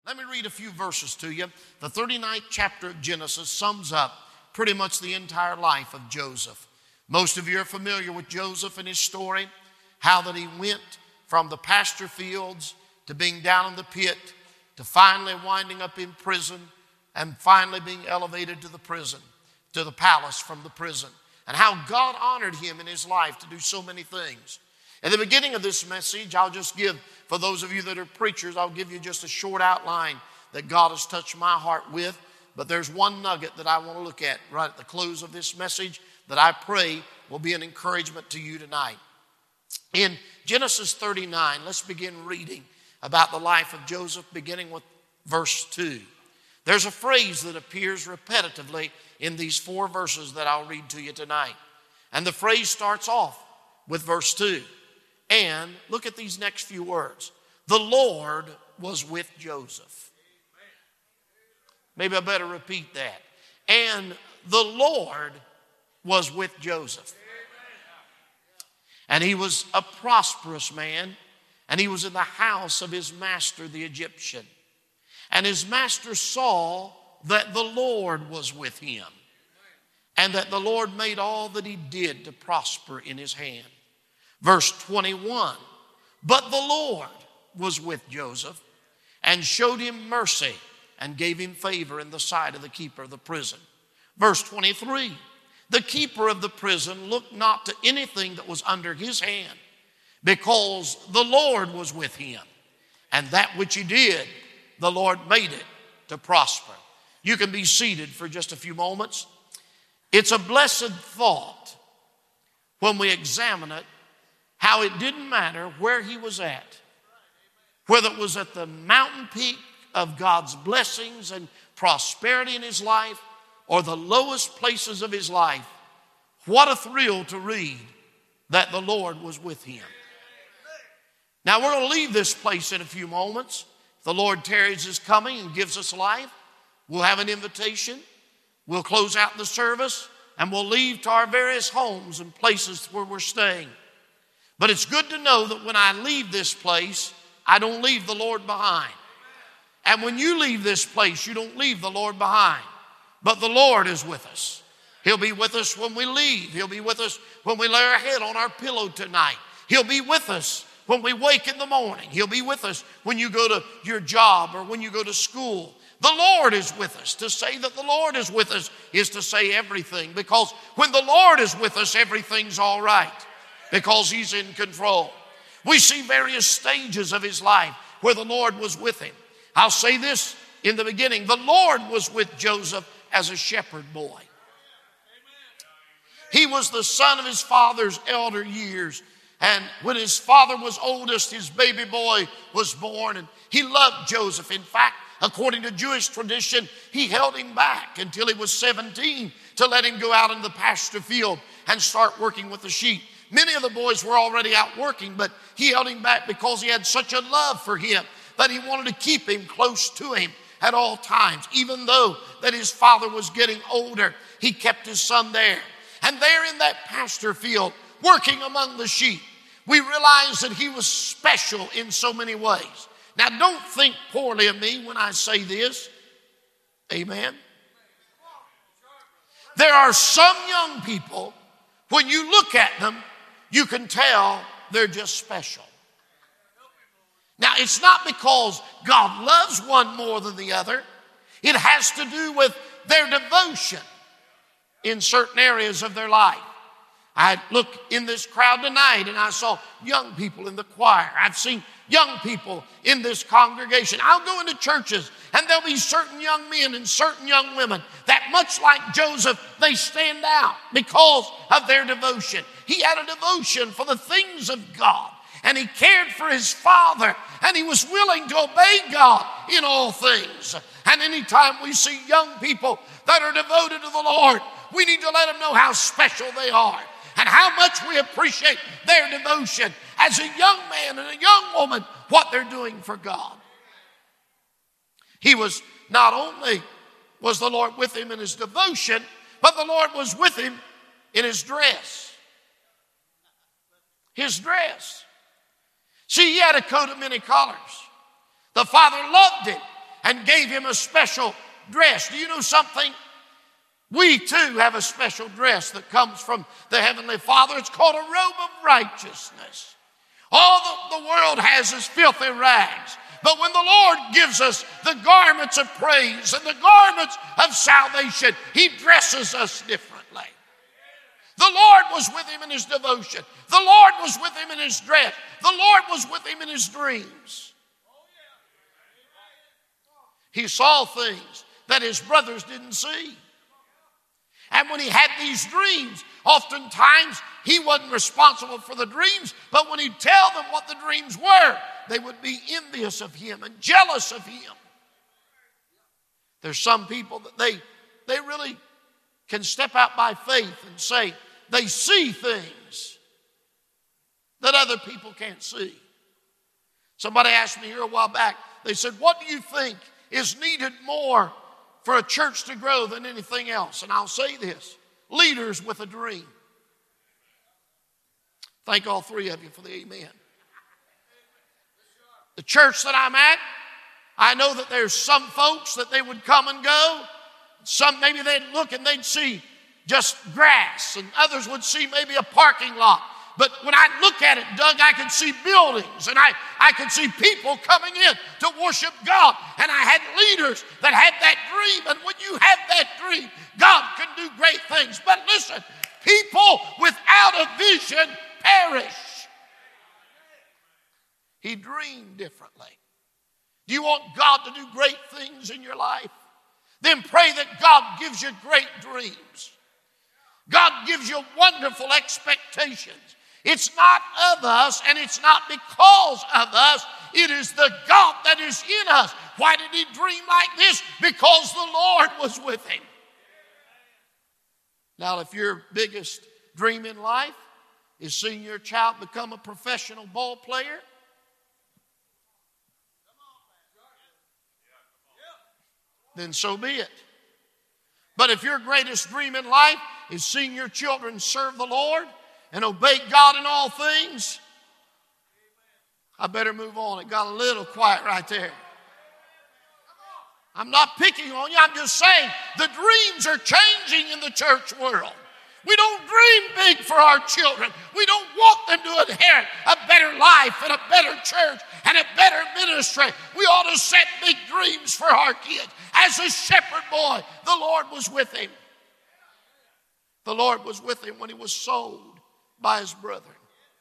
Let me read a few verses to you. The 39th chapter of Genesis sums up pretty much the entire life of Joseph. Most of you are familiar with Joseph and his story, how that he went from the pasture fields to being down in the pit to finally winding up in prison and finally being elevated to the prison, to the palace from the prison, and how God honored him in his life to do so many things. At the beginning of this message, I'll just give, for those of you that are preachers, I'll give you just a short outline that God has touched my heart with. But there's one nugget that I want to look at right at the close of this message that I pray will be an encouragement to you tonight. In Genesis 39, let's begin reading about the life of Joseph, beginning with verse 2. There's a phrase that appears repetitively in these 4 verses that I'll read to you tonight. And the phrase starts off with verse 2. And look at these next few words. The Lord was with Joseph. Maybe I better repeat that. And the Lord was with Joseph. And he was a prosperous man, and he was in the house of his master, the Egyptian. And his master saw that the Lord was with him, and that the Lord made all that he did to prosper in his hand. Verse 21, but the Lord was with Joseph and showed him mercy and gave him favor in the sight of the keeper of the prison. Verse 23, the keeper of the prison looked not to anything that was under his hand, because the Lord was with him, and that which he did, the Lord made it to prosper. You can be seated for just a few moments. It's a blessed thought when we examine it, how it didn't matter where he was at, whether it was at the mountain peak of God's blessings and prosperity in his life or the lowest places of his life. What a thrill to read that the Lord was with him. Now we're going to leave this place in a few moments. If the Lord tarries his coming and gives us life, we'll have an invitation. We'll close out the service and we'll leave to our various homes and places where we're staying. But it's good to know that when I leave this place, I don't leave the Lord behind. And when you leave this place, you don't leave the Lord behind. But the Lord is with us. He'll be with us when we leave. He'll be with us when we lay our head on our pillow tonight. He'll be with us when we wake in the morning. He'll be with us when you go to your job or when you go to school. The Lord is with us. To say that the Lord is with us is to say everything. Because when the Lord is with us, everything's all right. Because he's in control. We see various stages of his life where the Lord was with him. I'll say this in the beginning. The Lord was with Joseph as a shepherd boy. He was the son of his father's elder years. And when his father was oldest, his baby boy was born. And he loved Joseph. In fact, according to Jewish tradition, he held him back until he was 17 to let him go out in the pasture field and start working with the sheep. Many of the boys were already out working, but he held him back because he had such a love for him that he wanted to keep him close to him at all times. Even though that his father was getting older, he kept his son there. And there in that pasture field, working among the sheep, we realize that he was special in so many ways. Now, don't think poorly of me when I say this. Amen. There are some young people, when you look at them, you can tell they're just special. Now, it's not because God loves one more than the other. It has to do with their devotion in certain areas of their life. I look in this crowd tonight and I saw young people in the choir. I've seen young people in this congregation. I'll go into churches and there'll be certain young men and certain young women that, much like Joseph, they stand out because of their devotion. He had a devotion for the things of God, and he cared for his father, and he was willing to obey God in all things. And anytime we see young people that are devoted to the Lord, we need to let them know how special they are and how much we appreciate their devotion as a young man and a young woman, what they're doing for God. He was not only was the Lord with him in his devotion, but the Lord was with him in his dress. His dress. See, he had a coat of many colors. The father loved it and gave him a special dress. Do you know something? We too have a special dress that comes from the Heavenly Father. It's called a robe of righteousness. All the world has is filthy rags. But when the Lord gives us the garments of praise and the garments of salvation, He dresses us differently. The Lord was with him in his devotion. The Lord was with him in his dress. The Lord was with him in his dreams. He saw things that his brothers didn't see. And when he had these dreams, oftentimes he wasn't responsible for the dreams, but when he'd tell them what the dreams were, they would be envious of him and jealous of him. There's some people that they really can step out by faith and say they see things that other people can't see. Somebody asked me here a while back, they said, what do you think is needed more for a church to grow than anything else? And I'll say this: leaders with a dream. Thank all three of you for the amen. The church that I'm at, I know that there's some folks that they would come and go. Some, maybe they'd look and they'd see just grass, and others would see maybe a parking lot. But when I look at it, Doug, I could see buildings, and I could see people coming in to worship God. And I had leaders that had that dream. And when you have that dream, God can do great things. But listen, people without a vision perish. He dreamed differently. Do you want God to do great things in your life? Then pray that God gives you great dreams. God gives you wonderful expectations. It's not of us, and it's not because of us. It is the God that is in us. Why did he dream like this? Because the Lord was with him. Now, if your biggest dream in life is seeing your child become a professional ball player, then so be it. But if your greatest dream in life is seeing your children serve the Lord and obey God in all things, I better move on. It got a little quiet right there. I'm not picking on you. I'm just saying the dreams are changing in the church world. We don't dream big for our children. We don't want them to inherit a better life and a better church and a better ministry. We ought to set big dreams for our kids. As a shepherd boy, the Lord was with him. The Lord was with him when he was sold by his brethren.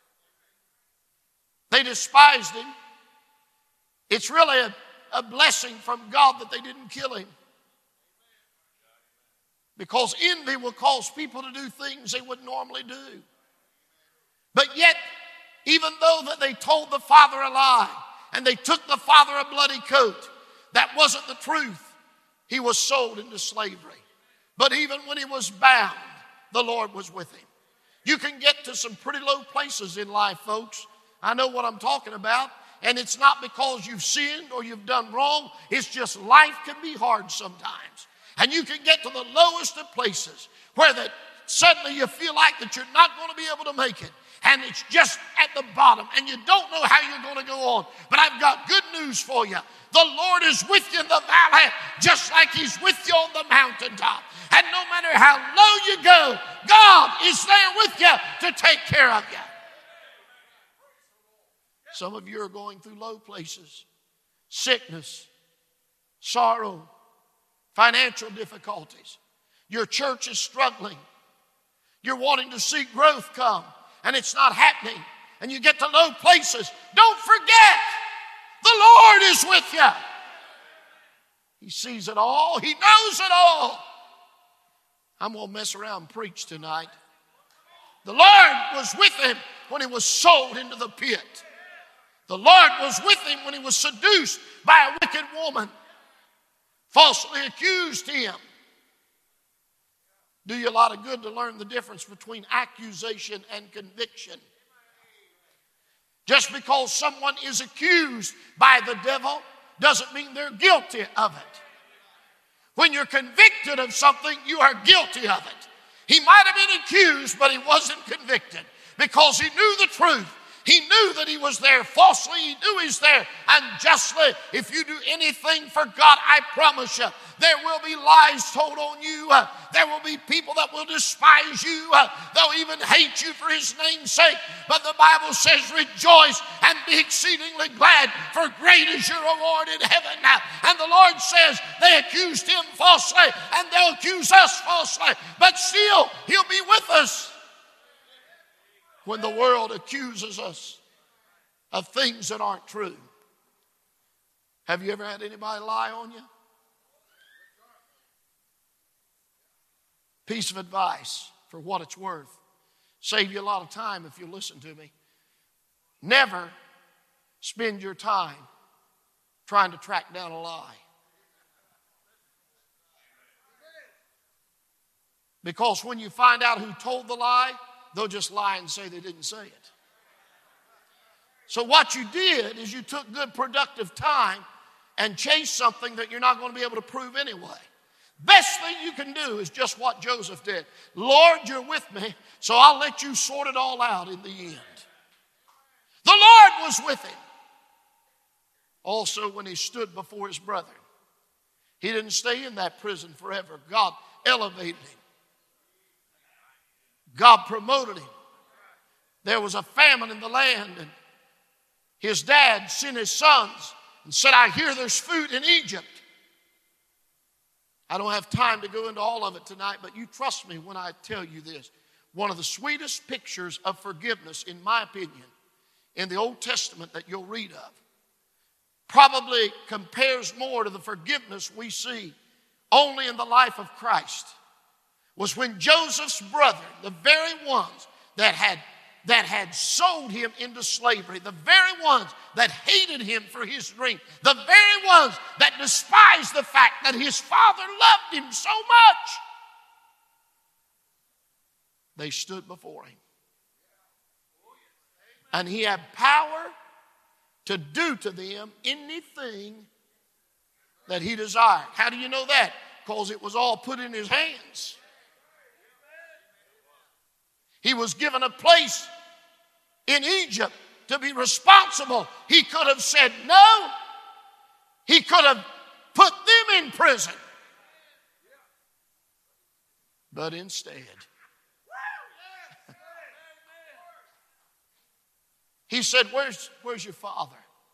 They despised him. It's really a blessing from God that they didn't kill him. Because envy will cause people to do things they wouldn't normally do. But yet, even though that they told the father a lie and they took the father a bloody coat, that wasn't the truth. He was sold into slavery. But even when he was bound, the Lord was with him. You can get to some pretty low places in life, folks. I know what I'm talking about. And it's not because you've sinned or you've done wrong. It's just life can be hard sometimes. And you can get to the lowest of places where that suddenly you feel like that you're not going to be able to make it. And it's just at the bottom and you don't know how you're going to go on. But I've got good news for you. The Lord is with you in the valley just like he's with you on the mountaintop. And no matter how low you go, God is there with you to take care of you. Some of you are going through low places. Sickness, sorrow, financial difficulties. Your church is struggling. You're wanting to see growth come, and it's not happening. And you get to low places. Don't forget, the Lord is with you. He sees it all. He knows it all. I'm going to mess around and preach tonight. The Lord was with him when he was sold into the pit. The Lord was with him when he was seduced by a wicked woman. Falsely accused him. Do you a lot of good to learn the difference between accusation and conviction. Just because someone is accused by the devil doesn't mean they're guilty of it. When you're convicted of something, you are guilty of it. He might have been accused, but he wasn't convicted because he knew the truth. He knew that he was there falsely. He knew he's there unjustly. If you do anything for God, I promise you, there will be lies told on you. There will be people that will despise you. They'll even hate you for his name's sake. But the Bible says, rejoice and be exceedingly glad, for great is your reward in heaven. And the Lord says they accused him falsely, and they'll accuse us falsely. But still, he'll be with us when the world accuses us of things that aren't true. Have you ever had anybody lie on you? Piece of advice for what it's worth. Save you a lot of time if you listen to me. Never spend your time trying to track down a lie. Because when you find out who told the lie, they'll just lie and say they didn't say it. So what you did is you took good productive time and chased something that you're not going to be able to prove anyway. Best thing you can do is just what Joseph did. Lord, you're with me, so I'll let you sort it all out in the end. The Lord was with him. Also, when he stood before his brethren, he didn't stay in that prison forever. God elevated him. God promoted him. There was a famine in the land, and his dad sent his sons and said, I hear there's food in Egypt. I don't have time to go into all of it tonight, but you trust me when I tell you this. One of the sweetest pictures of forgiveness, in my opinion, in the Old Testament that you'll read of, probably compares more to the forgiveness we see only in the life of Christ, was when Joseph's brethren, the very ones that had sold him into slavery, the very ones that hated him for his dream, the very ones that despised the fact that his father loved him so much, they stood before him. And he had power to do to them anything that he desired. How do you know that? Because it was all put in his hands. He was given a place in Egypt to be responsible. He could have said no. He could have put them in prison. But instead, he said, where's your father?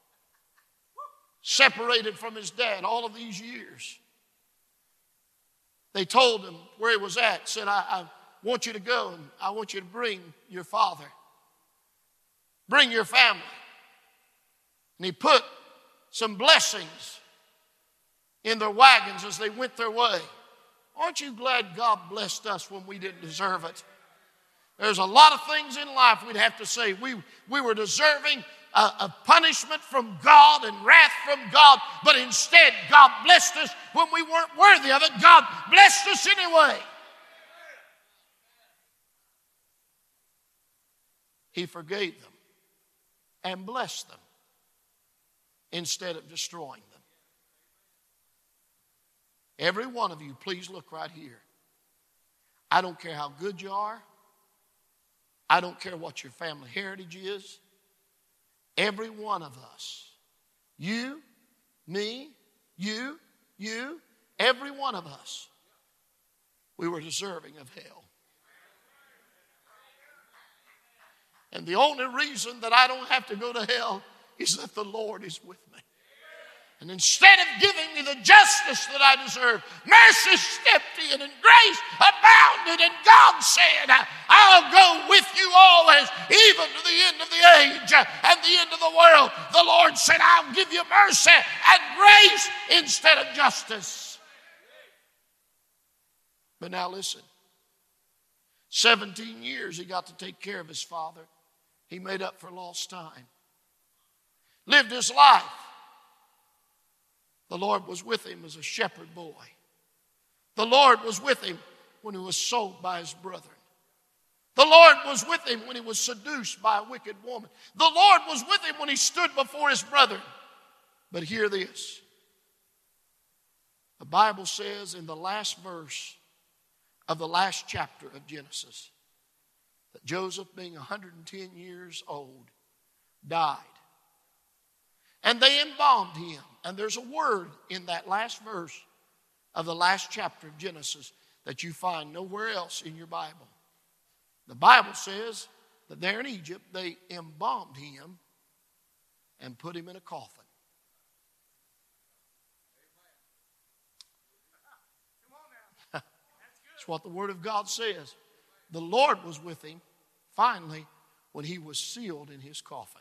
Separated from his dad all of these years. They told him where he was at. Said, I want you to go and I want you to bring your father. Bring your family. And he put some blessings in their wagons as they went their way. Aren't you glad God blessed us when we didn't deserve it? There's a lot of things in life we'd have to say. We were deserving a punishment from God and wrath from God, but instead God blessed us when we weren't worthy of it. God blessed us anyway. He forgave them and blessed them instead of destroying them. Every one of you, please look right here. I don't care how good you are. I don't care what your family heritage is. Every one of us, you, me, you, every one of us, we were deserving of hell. And the only reason that I don't have to go to hell is that the Lord is with me. And instead of giving me the justice that I deserve, mercy stepped in and grace abounded. And God said, I'll go with you always, even to the end of the age and the end of the world. The Lord said, I'll give you mercy and grace instead of justice. But now listen, 17 years he got to take care of his father. He made up for lost time. Lived his life. The Lord was with him as a shepherd boy. The Lord was with him when he was sold by his brethren. The Lord was with him when he was seduced by a wicked woman. The Lord was with him when he stood before his brethren. But hear this. The Bible says in the last verse of the last chapter of Genesis that Joseph, being 110 years old, died. And they embalmed him. And there's a word in that last verse of the last chapter of Genesis that you find nowhere else in your Bible. The Bible says that there in Egypt they embalmed him and put him in a coffin. That's what the Word of God says. The Lord was with him finally when he was sealed in his coffin.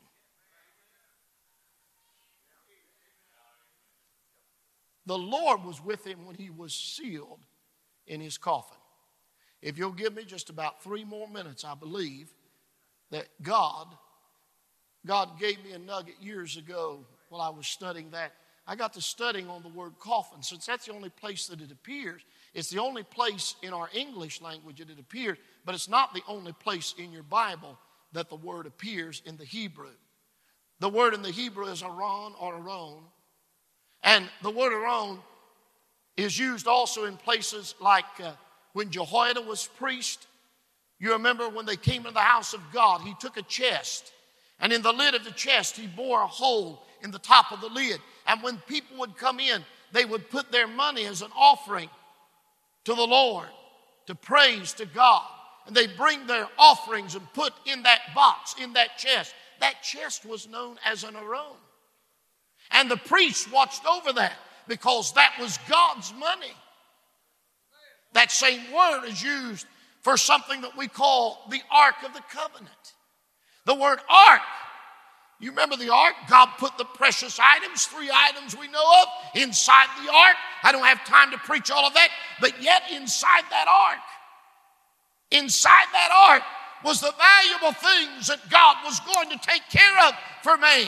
The Lord was with him when he was sealed in his coffin. If you'll give me just about 3 more minutes, I believe that God gave me a nugget years ago while I was studying that. I got to studying on the word coffin. Since that's the only place that it appears, it's the only place in our English language that it appears, but it's not the only place in your Bible that the word appears in the Hebrew. The word in the Hebrew is aron or aron. And the word aron is used also in places like when Jehoiada was priest. You remember when they came to the house of God, he took a chest. And in the lid of the chest, he bore a hole in the top of the lid. And when people would come in, they would put their money as an offering to the Lord, to praise to God. And they bring their offerings and put in that box, in that chest. That chest was known as an aron. And the priests watched over that because that was God's money. That same word is used for something that we call the Ark of the Covenant. The word ark, you remember the ark? God put the precious items, 3 items we know of, inside the ark. I don't have time to preach all of that, but yet inside that ark was the valuable things that God was going to take care of for man.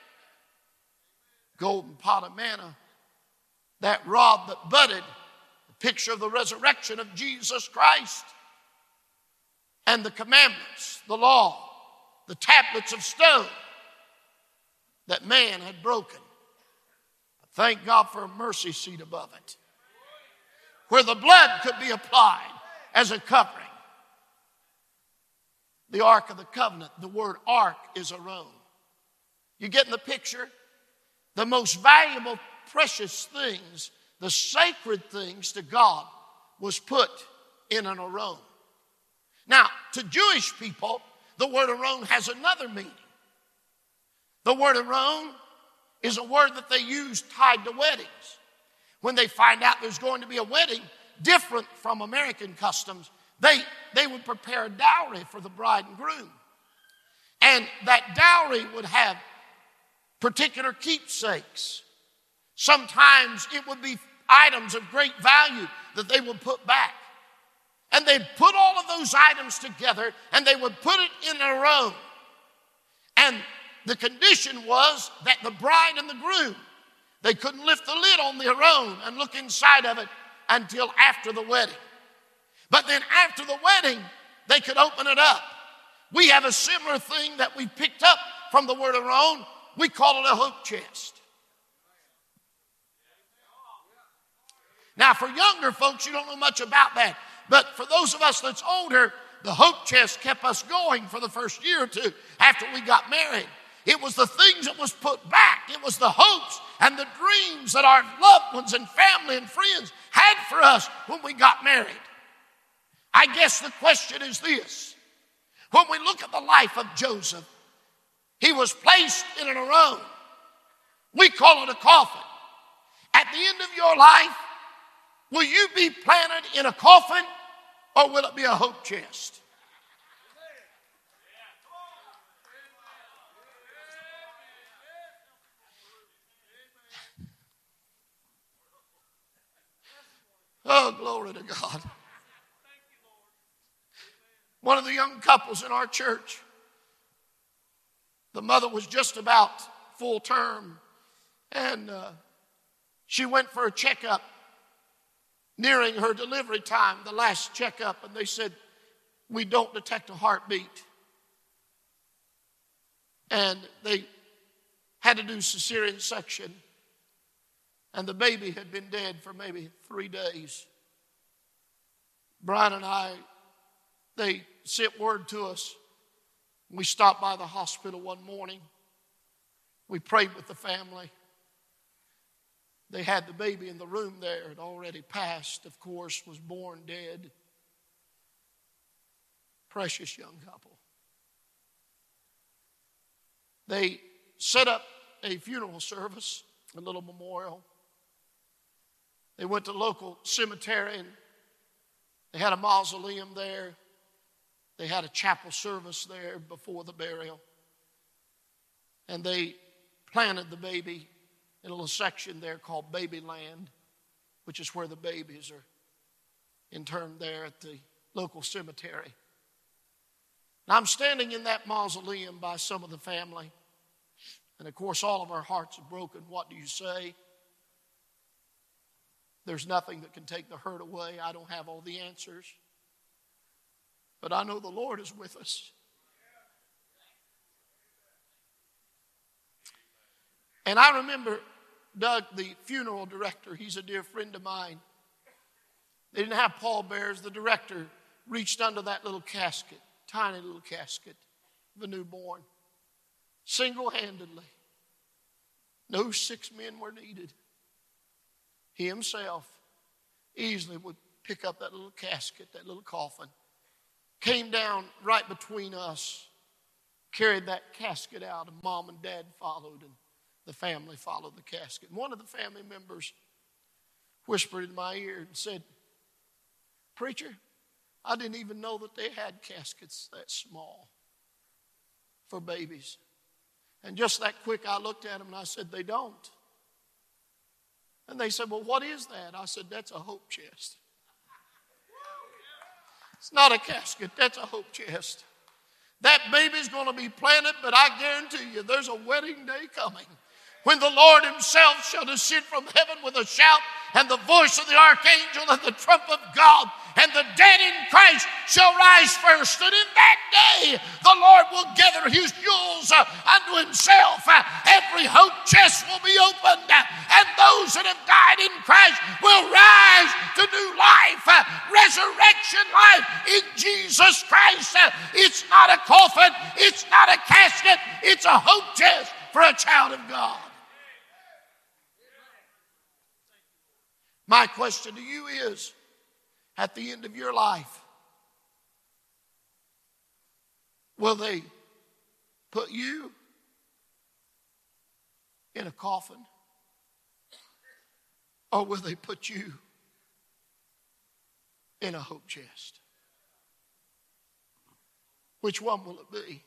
Golden pot of manna, that rod that budded, the picture of the resurrection of Jesus Christ, and the commandments, the law, the tablets of stone that man had broken. But thank God for a mercy seat above it, where the blood could be applied as a covering. The Ark of the Covenant, the word ark is aron. You getting the picture? The most valuable, precious things, the sacred things to God, was put in an aron. Now, to Jewish people, the word aron has another meaning. The word aron is a word that they use tied to weddings. When they find out there's going to be a wedding, different from American customs, they would prepare a dowry for the bride and groom. And that dowry would have particular keepsakes. Sometimes it would be items of great value that they would put back. And they'd put all of those items together and they would put it in a row. And the condition was that the bride and the groom, they couldn't lift the lid on the aron and look inside of it until after the wedding. But then after the wedding, they could open it up. We have a similar thing that we picked up from the word aron. We call it a hope chest. Now, for younger folks, you don't know much about that. But for those of us that's older, the hope chest kept us going for the first year or two after we got married. It was the things that was put back. It was the hopes and the dreams that our loved ones and family and friends had for us when we got married. I guess the question is this. When we look at the life of Joseph, he was placed in an aron. We call it a coffin. At the end of your life, will you be planted in a coffin or will it be a hope chest? Oh, glory to God. One of the young couples in our church, the mother was just about full term, and she went for a checkup nearing her delivery time, the last checkup, and they said, we don't detect a heartbeat. And they had to do cesarean section, and the baby had been dead for maybe 3 days. Brian and I, they sent word to us. We stopped by the hospital one morning. We prayed with the family. They had the baby in the room there. It already passed, of course, was born dead. Precious young couple. They set up a funeral service, a little memorial. They went to the local cemetery and they had a mausoleum there. They had a chapel service there before the burial. And they planted the baby in a little section there called Babyland, which is where the babies are interned there at the local cemetery. And I'm standing in that mausoleum by some of the family. And of course, all of our hearts are broken. What do you say? There's nothing that can take the hurt away. I don't have all the answers. But I know the Lord is with us. And I remember Doug, the funeral director, he's a dear friend of mine. They didn't have pallbearers. The director reached under that little casket, tiny little casket of a newborn, single-handedly. No 6 men were needed. He himself easily would pick up that little casket, that little coffin, came down right between us, carried that casket out, and Mom and Dad followed, and the family followed the casket. And one of the family members whispered in my ear and said, "Preacher, I didn't even know that they had caskets that small for babies." And just that quick, I looked at them and I said, "They don't." And they said, "Well, what is that?" I said, "That's a hope chest." It's not a casket, that's a hope chest. That baby's going to be planted, but I guarantee you there's a wedding day coming when the Lord himself shall descend from heaven with a shout and the voice of the archangel and the trump of God, and the dead in Christ shall rise first. And in that day, the Lord will gather his jewels unto himself. Every hope chest will be opened, and those that have died in Christ will rise to new life, resurrection life in Jesus Christ. It's not a coffin, it's not a casket, it's a hope chest for a child of God. My question to you is, at the end of your life, will they put you in a coffin, or will they put you in a hope chest? Which one will it be?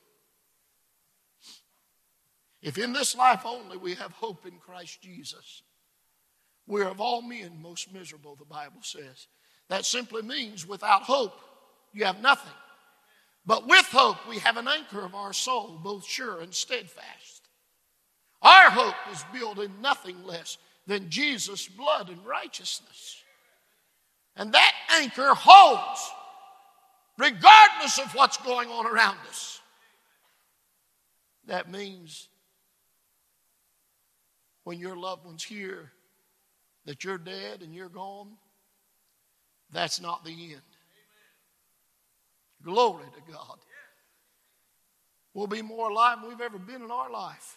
If in this life only we have hope in Christ Jesus, we're of all men most miserable, the Bible says. That simply means without hope, you have nothing. But with hope, we have an anchor of our soul, both sure and steadfast. Our hope is built in nothing less than Jesus' blood and righteousness. And that anchor holds, regardless of what's going on around us. That means when your loved ones hear that you're dead and you're gone, that's not the end. Glory to God. We'll be more alive than we've ever been in our life.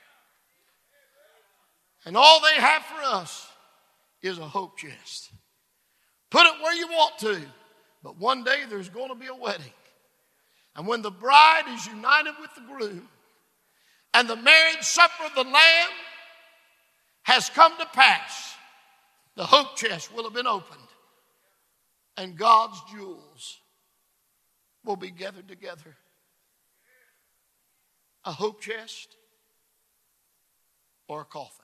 And all they have for us is a hope chest. Put it where you want to, but one day there's going to be a wedding. And when the bride is united with the groom and the marriage supper of the Lamb has come to pass, the hope chest will have been opened, and God's jewels will be gathered together. A hope chest or a coffin?